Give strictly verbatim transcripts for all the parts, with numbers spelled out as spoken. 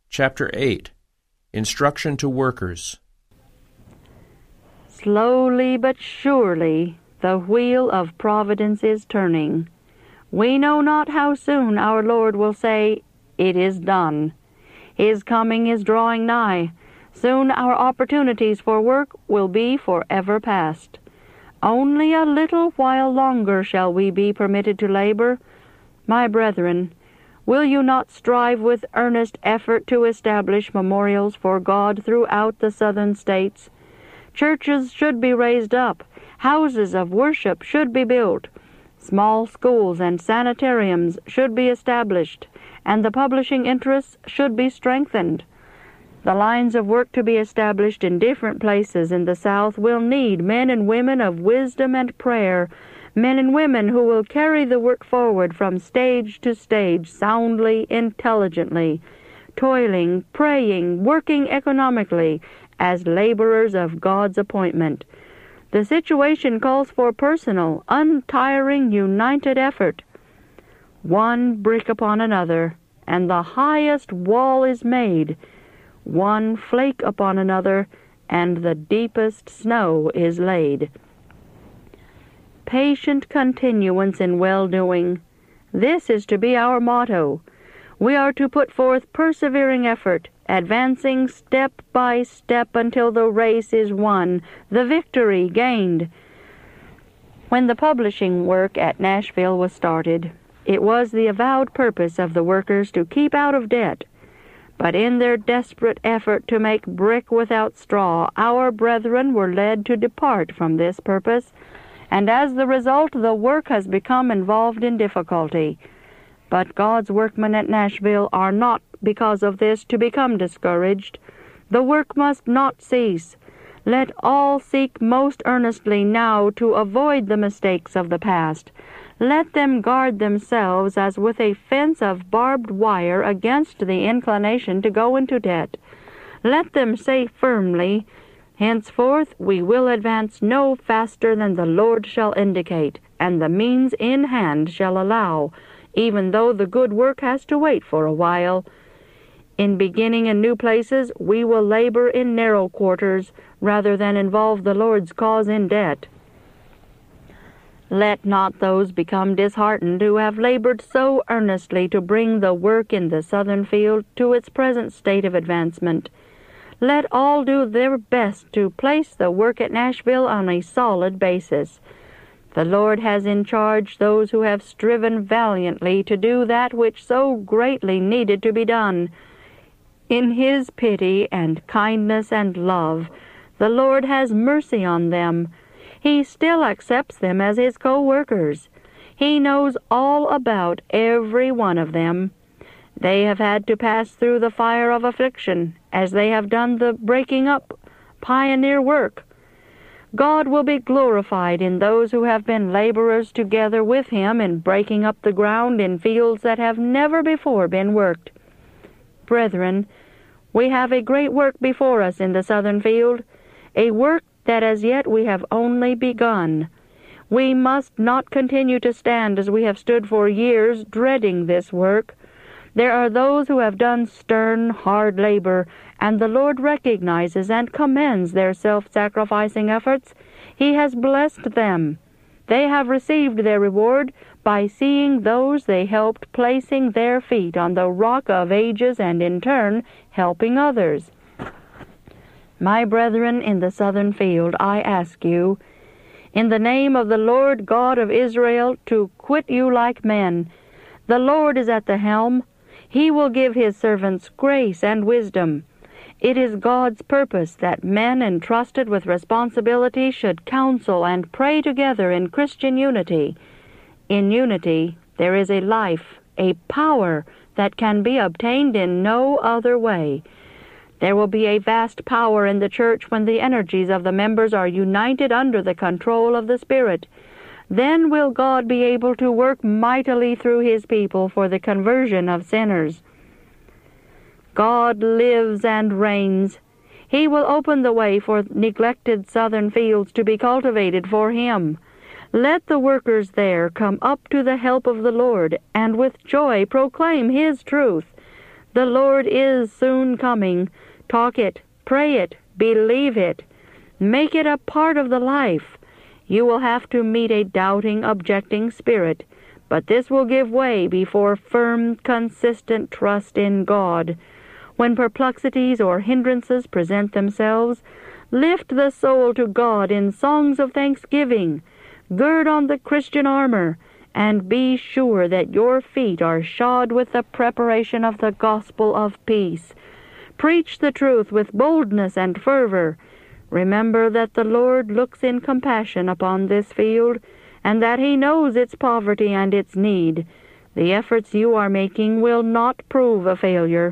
Chapter eight. Instruction to Workers. Slowly but surely the wheel of providence is turning. We know not how soon our Lord will say, "It is done." His coming is drawing nigh. Soon our opportunities for work will be forever past. Only a little while longer shall we be permitted to labor. My brethren, will you not strive with earnest effort to establish memorials for God throughout the southern states? Churches should be raised up, houses of worship should be built, small schools and sanitariums should be established, and the publishing interests should be strengthened. The lines of work to be established in different places in the South will need men and women of wisdom and prayer, men and women who will carry the work forward from stage to stage soundly, intelligently, toiling, praying, working economically as laborers of God's appointment. The situation calls for personal, untiring, united effort. One brick upon another, and the highest wall is made. One flake upon another, and the deepest snow is laid. Patient continuance in well-doing. This is to be our motto. We are to put forth persevering effort, advancing step by step until the race is won, the victory gained. When the publishing work at Nashville was started, it was the avowed purpose of the workers to keep out of debt. But in their desperate effort to make brick without straw, our brethren were led to depart from this purpose, and as the result the work has become involved in difficulty. But God's workmen at Nashville are not, because of this, to become discouraged. The work must not cease. Let all seek most earnestly now to avoid the mistakes of the past. Let them guard themselves as with a fence of barbed wire against the inclination to go into debt. Let them say firmly, "Henceforth we will advance no faster than the Lord shall indicate, and the means in hand shall allow, even though the good work has to wait for a while. In beginning in new places, we will labor in narrow quarters rather than involve the Lord's cause in debt." Let not those become disheartened who have labored so earnestly to bring the work in the southern field to its present state of advancement. Let all do their best to place the work at Nashville on a solid basis. The Lord has in charge those who have striven valiantly to do that which so greatly needed to be done. In His pity and kindness and love, the Lord has mercy on them. He still accepts them as His co-workers. He knows all about every one of them. They have had to pass through the fire of affliction as they have done the breaking up pioneer work. God will be glorified in those who have been laborers together with Him in breaking up the ground in fields that have never before been worked. Brethren, we have a great work before us in the southern field, a work that as yet we have only begun. We must not continue to stand as we have stood for years, dreading this work. There are those who have done stern, hard labor, and the Lord recognizes and commends their self-sacrificing efforts. He has blessed them. They have received their reward by seeing those they helped placing their feet on the rock of ages and in turn helping others. My brethren in the southern field, I ask you, in the name of the Lord God of Israel, to quit you like men. The Lord is at the helm. He will give His servants grace and wisdom. It is God's purpose that men entrusted with responsibility should counsel and pray together in Christian unity. In unity there is a life, a power that can be obtained in no other way. There will be a vast power in the church when the energies of the members are united under the control of the Spirit. Then will God be able to work mightily through His people for the conversion of sinners. God lives and reigns. He will open the way for neglected southern fields to be cultivated for Him. Let the workers there come up to the help of the Lord, and with joy proclaim His truth. The Lord is soon coming. Talk it, pray it, believe it. Make it a part of the life. You will have to meet a doubting, objecting spirit, but this will give way before firm, consistent trust in God. When perplexities or hindrances present themselves, lift the soul to God in songs of thanksgiving. Gird on the Christian armor, and be sure that your feet are shod with the preparation of the gospel of peace. Preach the truth with boldness and fervor. Remember that the Lord looks in compassion upon this field, and that He knows its poverty and its need. The efforts you are making will not prove a failure.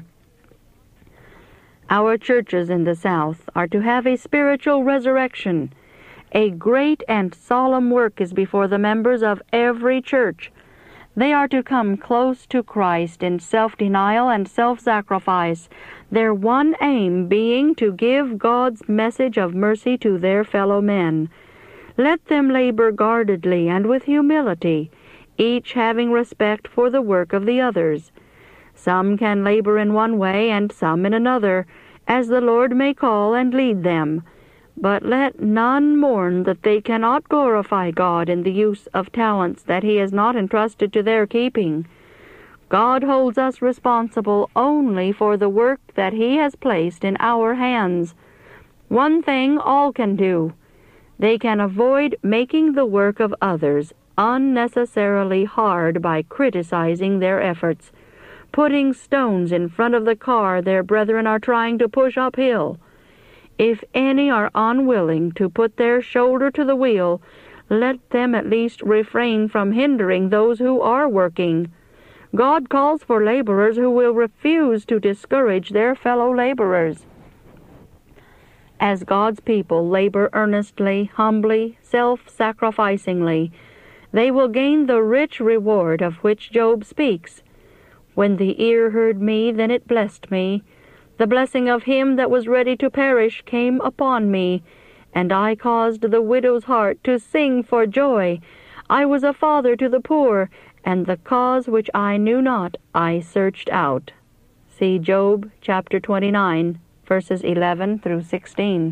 Our churches in the South are to have a spiritual resurrection. A great and solemn work is before the members of every church. They are to come close to Christ in self-denial and self-sacrifice, their one aim being to give God's message of mercy to their fellow men. Let them labor guardedly and with humility, each having respect for the work of the others. Some can labor in one way and some in another, as the Lord may call and lead them. But let none mourn that they cannot glorify God in the use of talents that He has not entrusted to their keeping. God holds us responsible only for the work that He has placed in our hands. One thing all can do: they can avoid making the work of others unnecessarily hard by criticizing their efforts, putting stones in front of the car their brethren are trying to push uphill. If any are unwilling to put their shoulder to the wheel, let them at least refrain from hindering those who are working. God calls for laborers who will refuse to discourage their fellow laborers. As God's people labor earnestly, humbly, self-sacrificingly, they will gain the rich reward of which Job speaks. When the ear heard me, then it blessed me. The blessing of him that was ready to perish came upon me, and I caused the widow's heart to sing for joy. I was a father to the poor, and the cause which I knew not I searched out. See Job chapter twenty-nine, verses eleven through sixteen.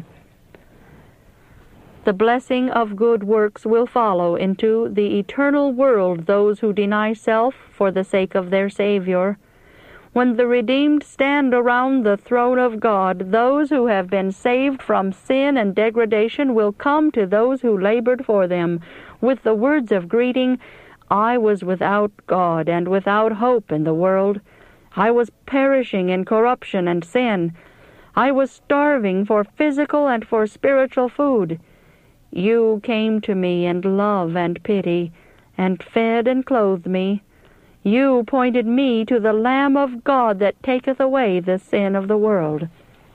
The blessing of good works will follow into the eternal world those who deny self for the sake of their Savior. When the redeemed stand around the throne of God, those who have been saved from sin and degradation will come to those who labored for them with the words of greeting, I was without God and without hope in the world. I was perishing in corruption and sin. I was starving for physical and for spiritual food. You came to me in love and pity, and fed and clothed me. You pointed me to the Lamb of God that taketh away the sin of the world.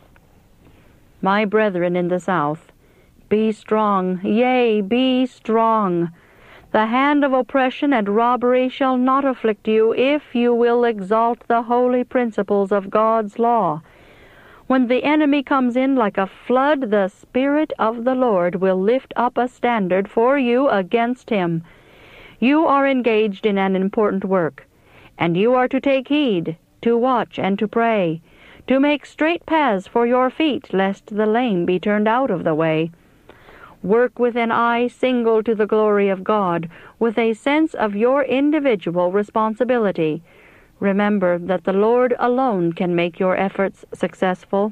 My brethren in the South, be strong, yea, be strong. The hand of oppression and robbery shall not afflict you if you will exalt the holy principles of God's law. When the enemy comes in like a flood, the Spirit of the Lord will lift up a standard for you against him. You are engaged in an important work, and you are to take heed, to watch and to pray, to make straight paths for your feet, lest the lame be turned out of the way. Work with an eye single to the glory of God, with a sense of your individual responsibility. Remember that the Lord alone can make your efforts successful.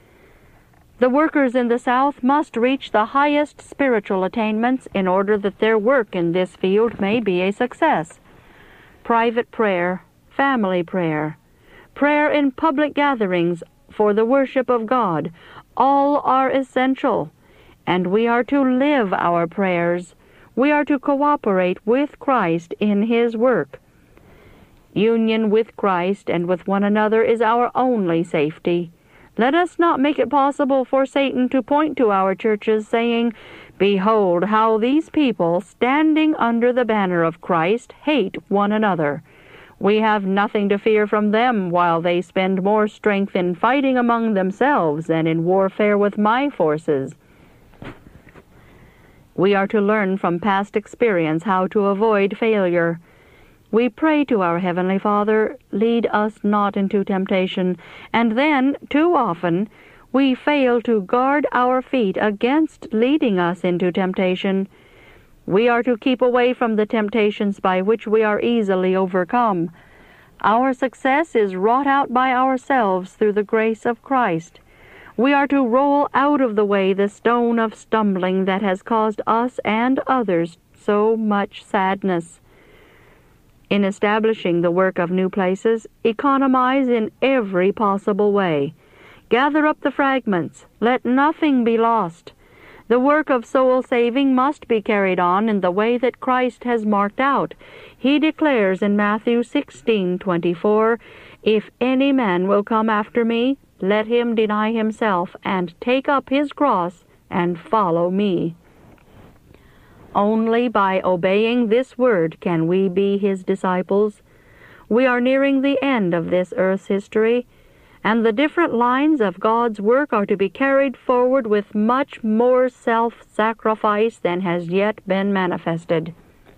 The workers in the South must reach the highest spiritual attainments in order that their work in this field may be a success. Private prayer, family prayer, prayer in public gatherings for the worship of God, all are essential, and we are to live our prayers. We are to cooperate with Christ in His work. Union with Christ and with one another is our only safety. Let us not make it possible for Satan to point to our churches, saying, Behold how these people, standing under the banner of Christ, hate one another. We have nothing to fear from them, while they spend more strength in fighting among themselves than in warfare with my forces. We are to learn from past experience how to avoid failure. We pray to our Heavenly Father, lead us not into temptation, and then, too often, we fail to guard our feet against leading us into temptation. We are to keep away from the temptations by which we are easily overcome. Our success is wrought out by ourselves through the grace of Christ. We are to roll out of the way the stone of stumbling that has caused us and others so much sadness. In establishing the work of New Places, economize in every possible way. Gather up the fragments. Let nothing be lost. The work of soul saving must be carried on in the way that Christ has marked out. He declares in Matthew sixteen twenty-four, "If any man will come after me, let him deny himself and take up his cross and follow me." Only by obeying this word can we be his disciples. We are nearing the end of this earth's history, and the different lines of God's work are to be carried forward with much more self-sacrifice than has yet been manifested.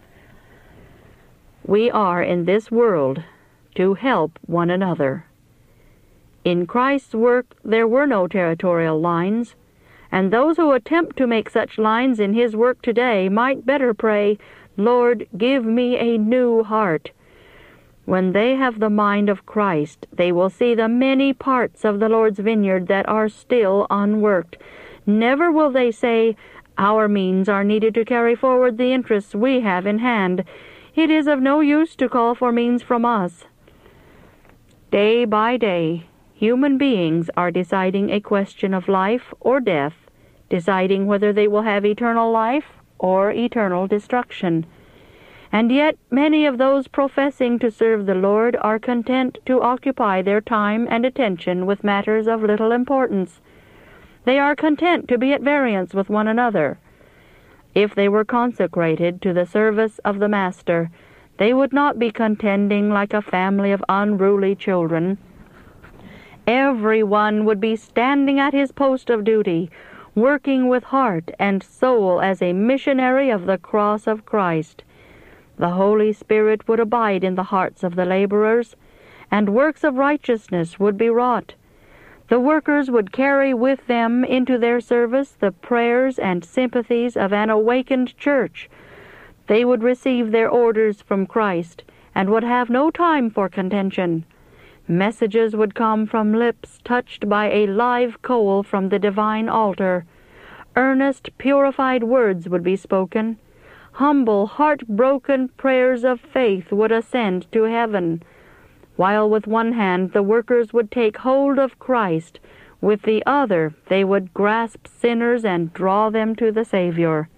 We are in this world to help one another. In Christ's work there were no territorial lines, and those who attempt to make such lines in his work today might better pray, "Lord, give me a new heart." When they have the mind of Christ, they will see the many parts of the Lord's vineyard that are still unworked. Never will they say, "Our means are needed to carry forward the interests we have in hand. It is of no use to call for means from us." Day by day, human beings are deciding a question of life or death, deciding whether they will have eternal life or eternal destruction. And yet many of those professing to serve the Lord are content to occupy their time and attention with matters of little importance. They are content to be at variance with one another. If they were consecrated to the service of the Master, they would not be contending like a family of unruly children. Every one would be standing at his post of duty, working with heart and soul as a missionary of the cross of Christ. The Holy Spirit would abide in the hearts of the laborers, and works of righteousness would be wrought. The workers would carry with them into their service the prayers and sympathies of an awakened church. They would receive their orders from Christ, and would have no time for contention. Messages would come from lips touched by a live coal from the divine altar. Earnest, purified words would be spoken. Humble, heart-broken prayers of faith would ascend to heaven, while with one hand the workers would take hold of Christ, with the other they would grasp sinners and draw them to the Savior.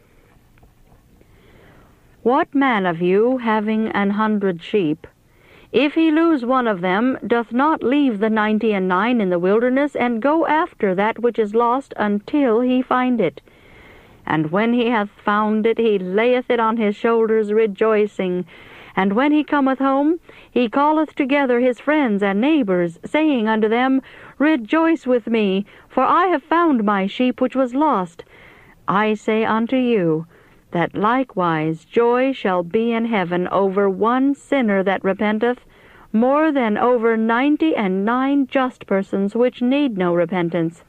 What man of you, having an hundred sheep, if he lose one of them, doth not leave the ninety and nine in the wilderness, and go after that which is lost until he find it? And when he hath found it, he layeth it on his shoulders, rejoicing. And when he cometh home, he calleth together his friends and neighbors, saying unto them, Rejoice with me, for I have found my sheep which was lost. I say unto you, that likewise joy shall be in heaven over one sinner that repenteth, more than over ninety and nine just persons which need no repentance.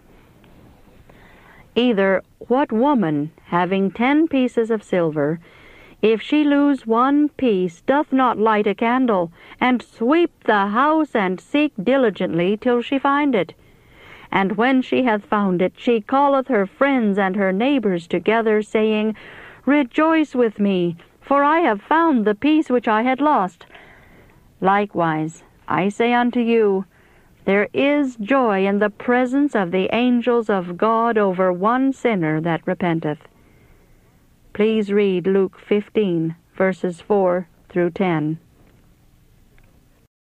Either what woman, having ten pieces of silver, if she lose one piece, doth not light a candle, and sweep the house, and seek diligently till she find it? And when she hath found it, she calleth her friends and her neighbors together, saying, Rejoice with me, for I have found the piece which I had lost. Likewise, I say unto you, there is joy in the presence of the angels of God over one sinner that repenteth. Please read Luke fifteen, verses four through ten.